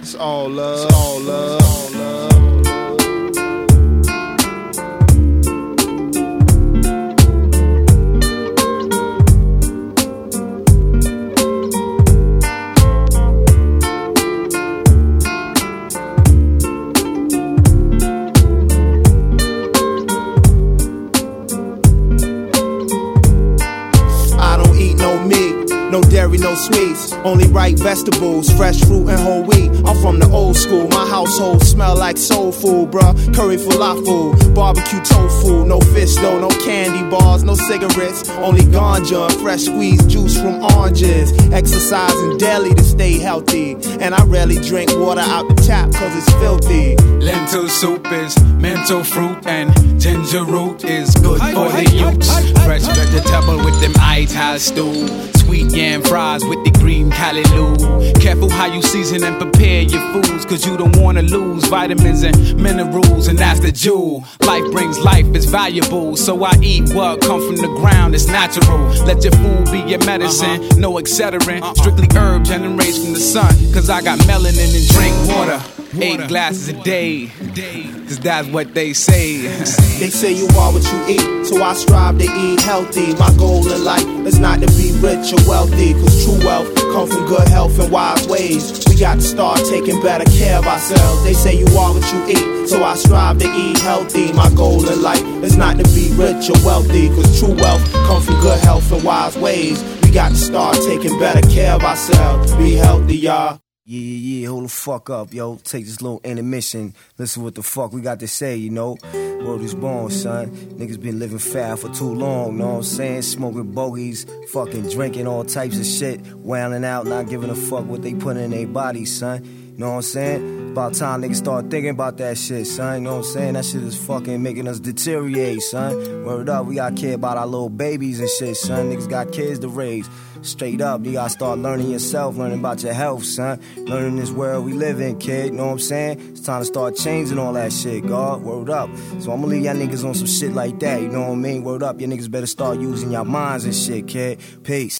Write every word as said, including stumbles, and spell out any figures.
It's all love. It's all love. It's all love. No dairy, no sweets, only right vegetables, fresh fruit and whole wheat. I'm from the old school, my household smell like soul food, bruh. Curry falafel, barbecue tofu, no fish though, no candy bars, no cigarettes, only ganja and fresh squeezed juice from oranges. Exercising daily to stay healthy, and I rarely drink water out the tap cause it's filthy. Lentil soup is mental fruit, and ginger root is good for the youths. Fresh vegetable with them ital stew, sweet yam fries with the green callaloo. Careful how you season and prepare your foods, cause you don't wanna lose vitamins and minerals, and that's the jewel. Life brings life, it's valuable, so I eat what come from the ground, it's natural. Let your food be your medicine, uh-huh. No excedrin, uh-uh. Strictly herb generates from the sun, cause I got melanin and drink water. Eight glasses a day, cause that's what they say. They say you are what you eat, so I strive to eat healthy. My goal in life is not to be rich or wealthy, cause true wealth comes from good health and wise ways. We got to start taking better care of ourselves. They say you are what you eat, so I strive to eat healthy. My goal in life is not to be rich or wealthy, cause true wealth comes from good health and wise ways. We got to start taking better care of ourselves. Be healthy, y'all. Yeah, yeah, yeah, hold the fuck up, yo. Take this little intermission. Listen what the fuck we got to say, you know. Word is born, son. Niggas been living foul for too long, know what I'm saying? Smoking bogeys, fucking drinking all types of shit, wailing out, not giving a fuck what they put in their bodies, son. You know what I'm saying? About time niggas start thinking about that shit, son. You know what I'm saying? That shit is fucking making us deteriorate, son. Word up, we gotta care about our little babies and shit, son. Niggas got kids to raise. Straight up, you gotta start learning yourself, learning about your health, son. Learning this world we live in, kid, you know what I'm saying? It's time to start changing all that shit, God. Word up. So I'ma leave y'all niggas on some shit like that, you know what I mean? Word up, y'all niggas better start using your minds and shit, kid. Peace.